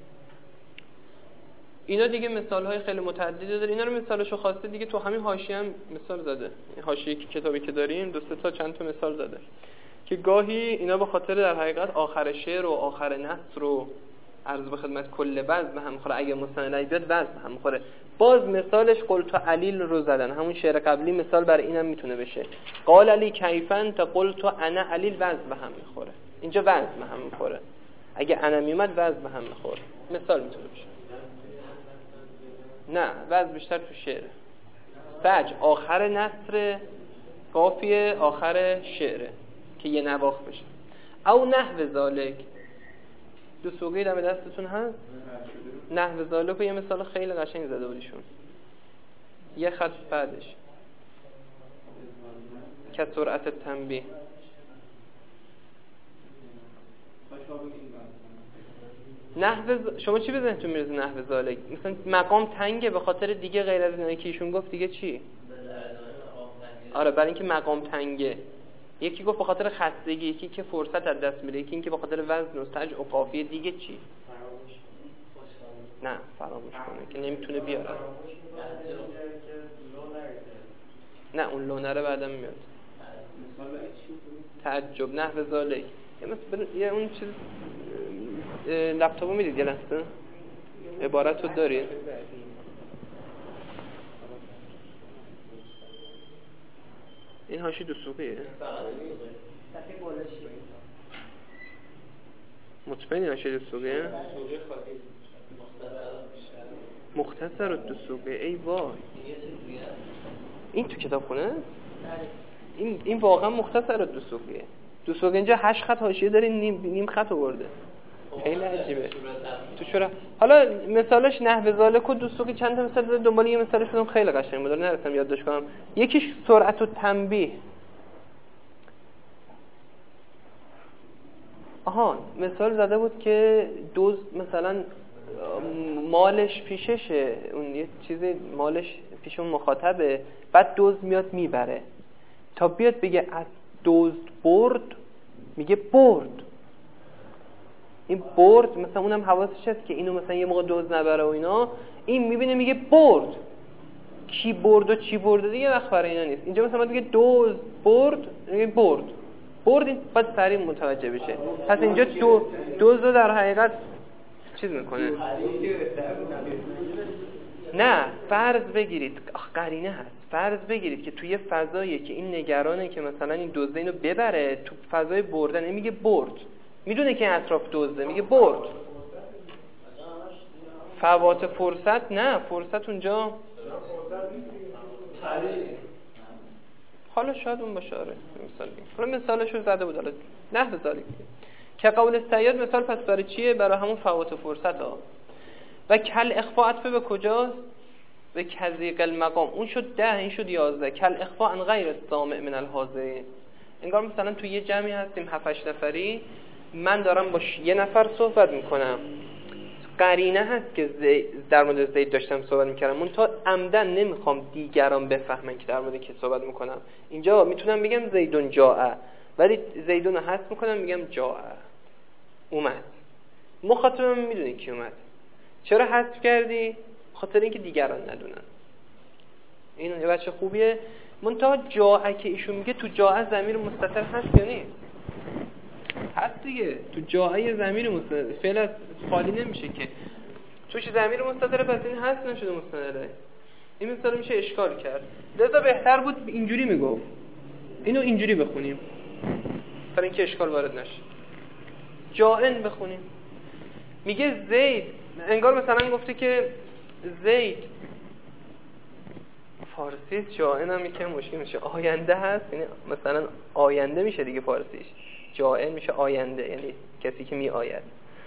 S1: اینا دیگه مثال های خیلی متعددی داره. اینا رو مثالشو خواسته دیگه تو همین حاشیه هم مثال زده. حاشیه که کتابی که داریم دو سه تا چند تا مثال زده که گاهی اینا به خاطر در حقیقت آخر شعر و آخر نثر و عرض به خدمت کل وزن هم میخوره، اگه مستند بیاد وزن هم میخوره. باز مثالش قل تو علیل رو زدن، همون شعر قبلی مثال برای اینم میتونه بشه. قال علی کیفن تا قل تو انا علیل وزن هم میخوره. اینجا وزن هم میخوره، اگه انا میومد وزن هم میخوره. مثال میتونه بشه. نه وزن بیشتر تو شعر. سج آخر نثر، قافیه آخر شعره که یه نواخت بشه. او نحو ذالک. دو سوگه دم دستتون هست؟ نحو ذالک یه مثال خیلی قشنگ زده بودیشون، یه خط بعدش که سرعت تنبیه. نحو ز... شما چی بزنید تو میرزه نحو ذالک؟ مثلا مقام تنگه به خاطر دیگه غیر از اینایی که ایشون گفت دیگه چی؟ آره برای اینکه مقام تنگه. یکی گفت به خاطر خستگی، یکی که فرصت از دست میره، یکی اینکه به خاطر وزن و سج و قافیه. دیگه چی؟ نه فراموش کنه که نمیتونه بیاره. نه اون لونره بعدم میاد. تعجب نحو ذالک. یه اون چیز لپتاپو میدید یه لحظه عبارت رو دارید؟ این هاشی دو سوقیه؟ مطمئنی هاشی دو سوقیه؟ مختصر دو سوقیه. ای وای این تو کتاب خونه؟ این این واقعا مختصر دو سوقیه. دو سوقیه اینجا هشت خط حاشیه داره، نیم نیم خط آورده. خیلی عجیبه تو شورا. حالا مثالش نحو ذالک و دو سوقی چند تا مثال داره، دنبال یه مثالش بدم خیلی قشنگ بود نرسم یادداشت کنم. یکیش سرعت و تنبیه. آها مثال زده بود که دوز مثلا مالش پیششه، اون یه چیزی مالش پیش اون مخاطبه، بعد دوز میاد میبره، تا بیاد بگه از دوز برد میگه برد. این برد مثلا اونم حواسش هست که اینو مثلا یه موقع دوز نبره و اینا، این میبینه میگه برد. کی برد و چی برده دیگه وقت برای اینا نیست. اینجا مثلا میگه دوز برد میگه برد برد، این باید سریع متوجه بشه. پس اینجا دو دوز رو در حقیقت چیز میکنه. نه فرض بگیرید، قرینه هست، فرض بگیرید که توی فضایی که این نگرانه که مثلا این دوزه اینو ببره، تو فضای بردن این میگه برد، میدونه که اطراف دوزه میگه برد. فوات فرصت نه، فرصت اونجا حالا شاید اون باشه. آره مثال بگیم مثالش رو زده بود. حالا نحو ذالک که قول صیاد مثال پس برای چیه؟ برای همون فوات فرصت ها. و کل اخفاء عطف به کجاست؟ به کذیق المقام. اون شد ده، این شد یازده. کل اخفاء عن غیر السامع من الحاضرین. انگار مثلا تو یه جمعی هستیم هفت هشت نفری، من دارم با یه نفر صحبت میکنم، قرینه هست که زید در مورد زید داشتم صحبت میکردم، من تا عمدن نمیخوام دیگران بفهمن که در مورد کی صحبت میکنم. اینجا میتونم بگم زیدون جاء، ولی زیدون رو حذف میکنم میگم جاء، اومد. مخاطبم میدونه کی اومد. چرا حذف کردی؟ خاطر اینکه دیگران ندونن. این یه بچه خوبیه. منتها جاء که ایشون میگه تو جاء ضمیر مستتر هست یا نیست؟ هست دیگه. تو جاء ضمیر مستتر، فعل خالی نمیشه که. توش ضمیر مستتر، پس این هست نشده مستتره. این مثلا میشه اشکال کرد. لذا بهتر بود اینجوری میگفت. اینو اینجوری بخونیم برای اینکه اشکال وارد نشه. جاءن بخونیم. میگه زید، انگار مثلا گفته که زید فارسی جاءن هم یکم مشکل میشه. آینده هست، یعنی مثلا آینده میشه دیگه فارسیش. جاءن میشه آینده، یعنی کسی که می آید.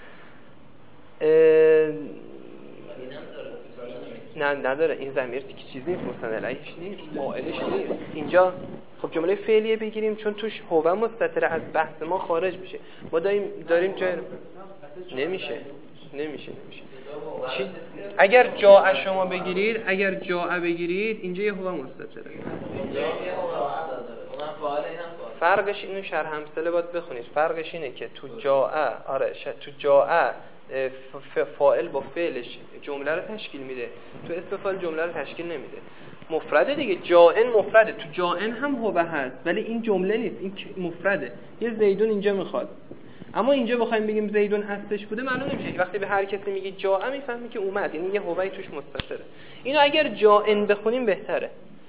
S1: نه نداره، این ضمیر دیگه چیزی نیست، مستند علیهش نیست، فاعلش نیست. اینجا خب جمله فعلیه بگیریم چون توش هو مستتر از بحث ما خارج میشه. ما داریم داریم جای نمیشه نمیشه نمیشه چی؟ اگر جاء شما بگیرید، اگر جاء بگیرید اینجا یه هو مستتره. فرقش اینو شرح همثله باید بخونید. فرقش اینه که تو جاء، آره ش... تو جاء فاعل با فعلش جمله رو تشکیل میده، تو اسم فاعل جمله رو تشکیل نمیده. مفرده دیگه، جاءن مفرده. تو جاءن هم هو هست ولی این جمله نیست، این مفرده. یه زیدون اینجا میخواد، اما اینجا بخوایم بگیم زیدون هستش بوده معلوم نمیشه. وقتی به هر کسی میگی جاء میفهمی که اومد، یعنی یه هوی توش مستتره. اینو اگر جاءن بخونیم بهتره.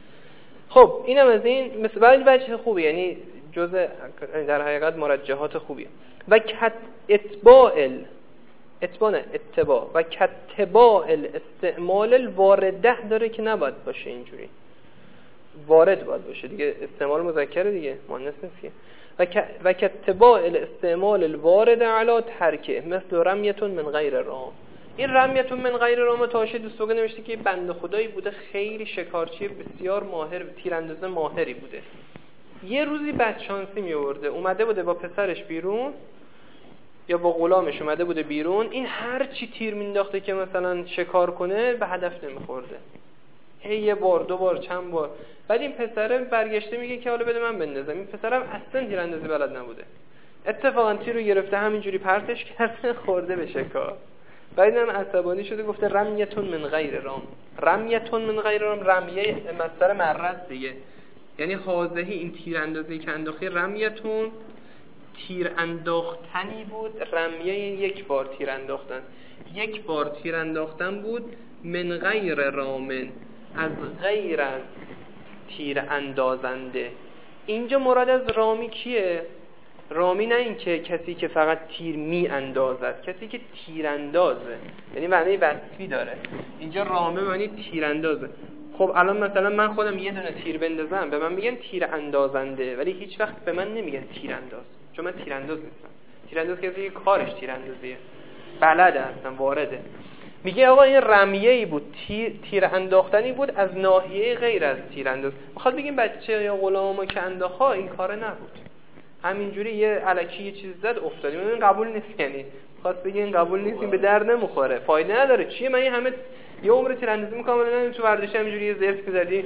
S1: خب اینم از این مثل وجه خوبی، یعنی جزء در حقیقت مرجحات خوبیه. و کت اتباع اتباع اتباع و کتباع الاستعمال الوارده داره که نباید باشه، اینجوری وارد باید باشه دیگه. استعمال مذکره دیگه، مؤنث نیست که. و و کتباع الاستعمال الوارد علی ترکه مثل رمیتون من غیر رام. این رمیتون من غیر رام تاشه دوستوگه نوشته که بنده خدایی بوده خیلی شکارچی بسیار ماهر، تیرانداز ماهری بوده. یه روزی بدشانسی می آورده، اومده بوده با پسرش بیرون یا با غلامش اومده بوده بیرون، این هر چی تیر مینداخته که مثلا شکار کنه به هدف نمیخورده. هی یه بار دو بار چند بار. بعد این پسره برگشته میگه که حالا بده من بندازم. این پسرم اصلا تیراندازی بلد نبوده، اتفاقا تیر رو گرفته همینجوری پرتش کرده خورده به شکار. بعد اینم عصبانی شده گفته رمیتون من غیر رام. رمیتون من غیر رام، رمیه مصدر مرد دیگه، یعنی حاضهی این تیراندازی که انداخته رمیتون تیر انداختنی بود. رمیه یک بار تیر انداختن، یک بار تیر انداختن بود. من غیر رامن، از غیر از تیر اندازنده. اینجا مراد از رامی کیه؟ رامی نه این که کسی که فقط تیر می اندازد، کسی که تیر اندازه، یعنی معنی وصفی داره. اینجا رامه معنی تیر اندازه. خب الان مثلا من خودم یه دونه تیر بندازم به من میگن تیر اندازنده، ولی هیچ وقت به من نمیگن تیر انداز، چون من تیرانداز نیستم. تیرانداز کسی که کارش تیراندازیه، بلده هستن، وارده. میگه آقا این رمیه‌ای بود، تیر تیر انداختنی بود از ناحیه غیر از تیرانداز. میخواد بگیم بچه یا غلامو که انداخا این کار نبود، همینجوری یه الکی یه چیز زد افتادیم. این قبول نیست، یعنی خواست بگه این قبول نیست، این به درد نمیخوره، فایده نداره. چیه من این همه یه عمر تیراندازی میکنم الان تو ورزش همینجوری یه زرت می‌زدی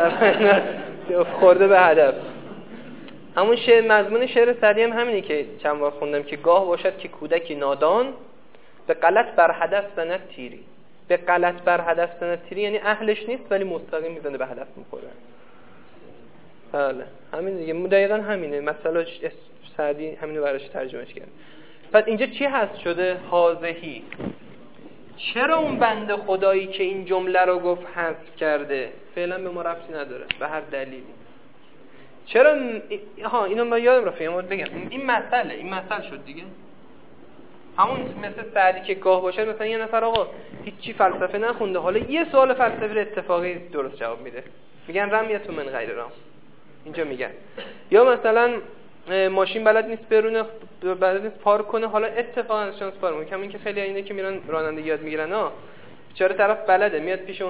S1: خورده به هدف. همون شعر، مضمون شعر سعدی هم همینه که چند بار خوندم که گاه باشد که کودکی نادان به غلط بر هدف زند تیری. به غلط بر هدف زند تیری یعنی اهلش نیست ولی مستقیم میزنه به هدف میخوره. بله همین دیگه، دقیقاً همینه. مثلا سعدی همینو براش ترجمهش کرد. پس اینجا چی هست شده؟ حاضهی. چرا اون بنده خدایی که این جمله رو گفت حذف کرده؟ فعلا به ما ربطی نداره، به هر دلیلی. چرا ها اینو ما یادم رفت بگم. این مسئله این مسئله شد دیگه. همون مثل سعدی که گاه باشه مثلا یه نفر آقا هیچی فلسفه نخونده، حالا یه سوال فلسفی رو اتفاقی درست جواب میده، میگن رمیتون من غیر رام. اینجا میگن یا مثلا ماشین بلد نیست برونه، بلد نیست پارک کنه، حالا اتفاقا شانس پارک میکنه. همین که خیلی اینه که میرن رانندگی یاد میگیرن، ها چرا طرف بلده میاد پیش اون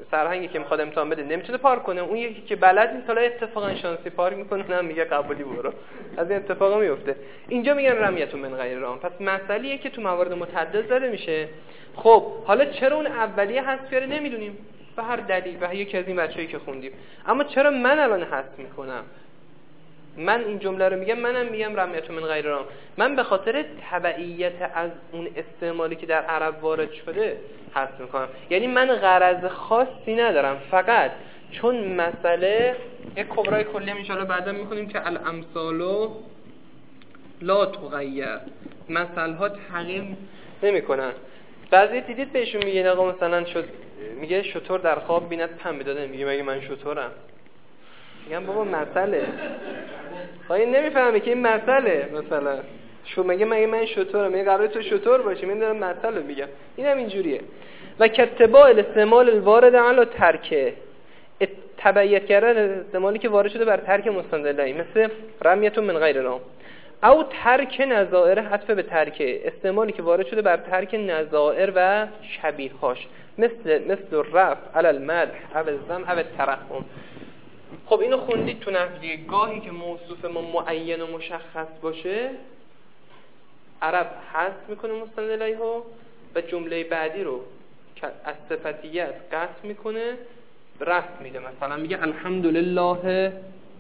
S1: سرهنگی که میخواد امتحان بده نمیتونه پارک کنه، اون یکی که بلد نیست حالا اتفاقا شانسی پارک میکنه اونم میگه قبولی برو. از این اتفاقا میفته. اینجا میگن رمیت من غیر رام. پس مسئله‌ایه که تو موارد متعدد زده میشه. خب حالا چرا اون اولیه حذف کرده نمیدونیم، به هر دلیل، به یکی از این بچه‌ای که خوندیم. اما چرا من الان حذف میکنم؟ من این جمله رو میگم، منم میگم رمیت من غیر رام. من به خاطر تبعیت از اون استعمالی که در عرب وارد شده حذف میکنم. یعنی من غرض خاصی ندارم، فقط چون مسئله یک کبرای کلی هم ان شاءالله بعدا میکنیم که الامثال لا تغیر، مثل ها تغییر نمیکنن. بعضی دیدید بهشون میگن آقا مثلا شد میگه شطور در خواب بیند پنبه داده، میگه مگه من شطورم؟ میگم بابا مسئله خواهی نمیفهمه که این مسئله مثلا شو مگه مگه من شطورم، میگه قراره تو شطور باشی، من دارم مسئله میگم. اینم اینجوریه. و کتباء الاستعمال الوارد علی ترکه، تبعیت کردن استعمالی که وارد شده بر ترک مستندلهی، مثل رمیت من غیر رام. او ترک نظائر، حذف به ترک استعمالی که وارد شده بر ترک نظائر و شبیهاش، مثل مثل رفع علی المدح او الذم او الترحم. خب اینو خوندید تو نحو دیگه. گاهی که موصوف ما معین و مشخص باشه عرب حذف میکنه مستند الیه و جمله بعدی رو که از صفتیت قطع میکنه رفع میده. مثلا میگه الحمدلله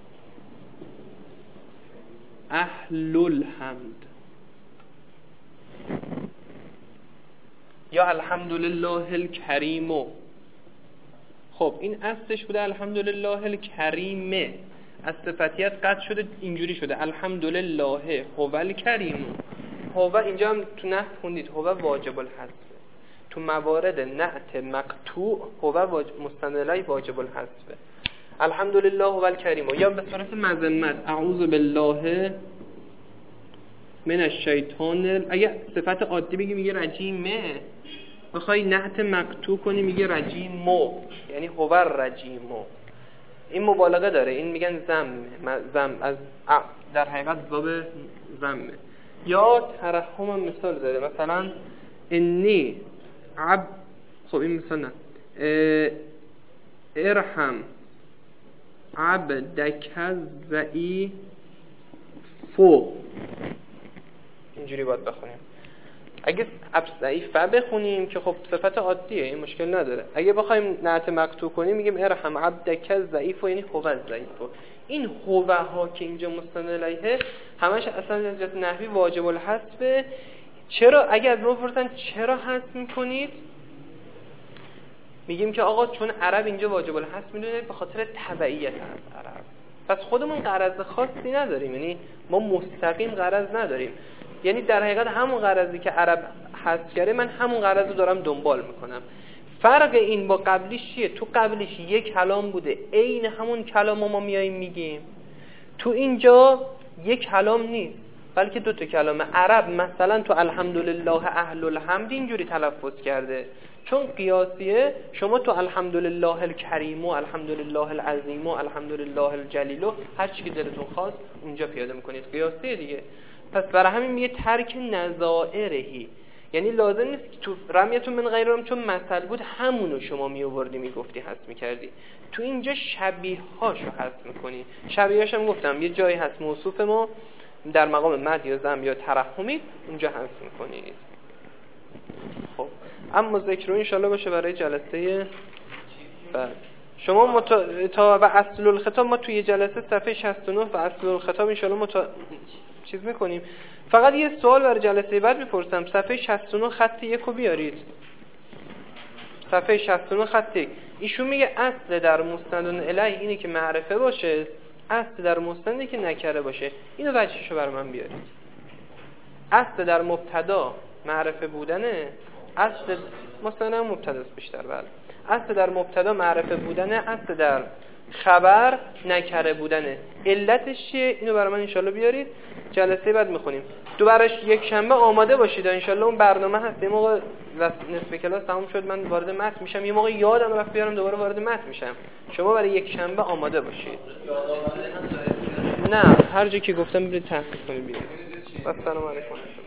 S1: اهل الحمد، یا الحمدلله الکریم. خب این اصلش بوده الحمدلله الکریم، از صفتیت قطع شده اینجوری شده الحمدلله هو الکریم. هو اینجا هم تو نحو خوندید هو واجب الحذف، تو موارد نعت مقطوع هو واجب مستند الیه واجب الحذف. الحمدلله هو الکریم، یا به صورت مذمت اعوذ بالله من الشیطان. اگه صفت عادی بگی میگه رجیمه، بخوای نعت مقطوع کنی میگه رجیمو، یعنی هو الرجیمو. این مبالغه داره، این میگن زم زم از در حقیقت باب زمه. یا ترحم هم مثال داره، مثلا انی عب، خب این مثال نه، ارحم عبدک ضعیف، اینجوری باید بخونیم. اگه ضعیف بخونیم که خب صفت عادیه این مشکل نداره. اگه بخوایم نعت مقطوع کنیم میگیم ارحم عبدک ضعیف، یعنی هو ضعیف. این هو ها که اینجا مستند الیه همش اصلا از جهت نحوی واجب الحذف. چرا؟ اگه از ما بپرسن چرا حذف میکنید، میگیم که آقا چون عرب اینجا واجب الحذف میدونه به خاطر تبعیت از عرب. پس خودمون غرض خاصی نداریم، یعنی ما مستقیم غرض نداریم. یعنی در حقیقت همون غرضی که عرب حذف کرده من همون غرض رو دارم دنبال میکنم. فرق این با قبلیش چیه؟ تو قبلیش یک کلام بوده عین همون کلام ما میاییم میگیم، تو اینجا یک کلام نیست بلکه دو تا کلمه. عرب مثلا تو الحمدلله اهل الحمد اینجوری تلفظ کرده چون قیاسیه. شما تو الحمدلله الکریم و الحمدلله العظیم و الحمدلله الجلیل هر چی که دلتون خواست اونجا پیاده میکنید، قیاسیه دیگه. پس برای همین میگه ترک نظائرهی، یعنی لازم نیست که تو رمیتون من غیرم چون مثل بود همونو شما می آوردی میگفتی حذف میکردی، تو اینجا شبیه هاشو حذف میکنی. شبیه هاشم گفتم یه جایی هست موصوف ما در مقام مد یا ذم یا ترحمی اونجا حذف میکنید. خب اما ذکر رو انشالله باشه برای جلسه بعد. شما متا... تا و اصل الخطاب ما توی جلسه صفحه شصت و نه و اصل الخطاب انشالله متا... چیز میکنیم. فقط یه سوال برای جلسه بعد میپرسم، صفحه شصت و نه خط یک رو بیارید. صفحه شصت و نه خط یک. ایشون میگه اصل در مستند الیه اینه که معرفه باشه، اصل در مستندی که نکره باشه. اینو وجهشو برای من بیارید. اصل در مبتدا معرفه بودنه، اصل مستند مبتداست بیشتر. بله اصل در مبتدا معرفه بودنه، اصل در خبر نکره بودنه. علتش چیه؟ اینو برای من انشالله بیارید، جلسه بعد میخونیم. دوبارش یک شنبه آماده باشید انشالله. اون برنامه هست، یه موقع نصف کلاس تموم شد من وارد متن میشم، یه موقع یادم رفت بیارم دوباره وارد متن میشم. شما برای یک شنبه آماده باشید. نه هر جا که گفتم برید تحقیق کنید بیارید. السلام علیکم.